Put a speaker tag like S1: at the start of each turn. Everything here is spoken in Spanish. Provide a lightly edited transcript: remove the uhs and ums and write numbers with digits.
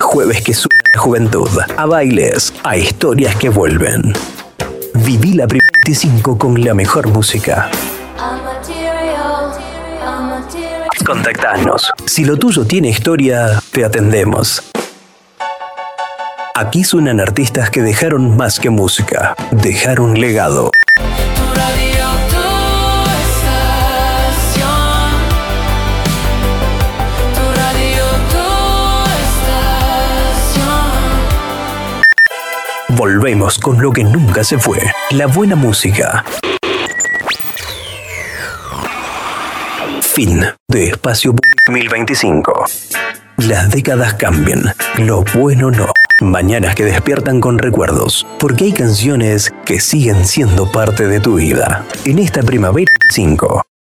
S1: jueves que suena la juventud, a bailes, a historias que vuelven. Viví la primera 25 con la mejor música. Contactanos. Si lo tuyo tiene historia, te atendemos. Aquí suenan artistas que dejaron más que música, dejaron legado. Volvemos con lo que nunca se fue, la buena música. Fin de Espacio 2025. Las décadas cambian, lo bueno no. Mañanas que despiertan con recuerdos, porque hay canciones que siguen siendo parte de tu vida. En esta primavera 5.